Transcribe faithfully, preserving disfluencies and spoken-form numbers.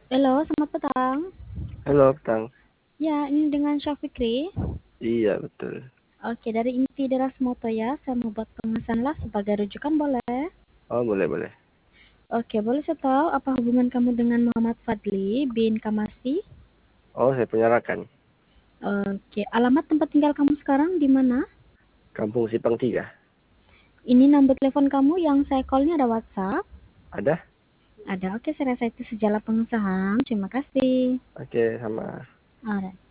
Halo, selamat petang. Halo, Kang. Ya, ini dengan Syafikri. Iya, betul. Oke, dari Inti Deras Moto ya. Saya mau buat pemesan las sebagai rujukan boleh? Oh, boleh, boleh. Oke, boleh saya tahu apa hubungan kamu dengan Muhammad Fadli bin Kamasi? Oh, saya penyerakan. Oke, alamat tempat tinggal kamu sekarang di mana? Kampung Sipang tiga. Ini nomor telepon kamu yang saya call-nya ada WhatsApp? Ada? Ada. Oke, saya rasa itu sejalan pengesahan. Terima kasih. Oke, sama. Alright.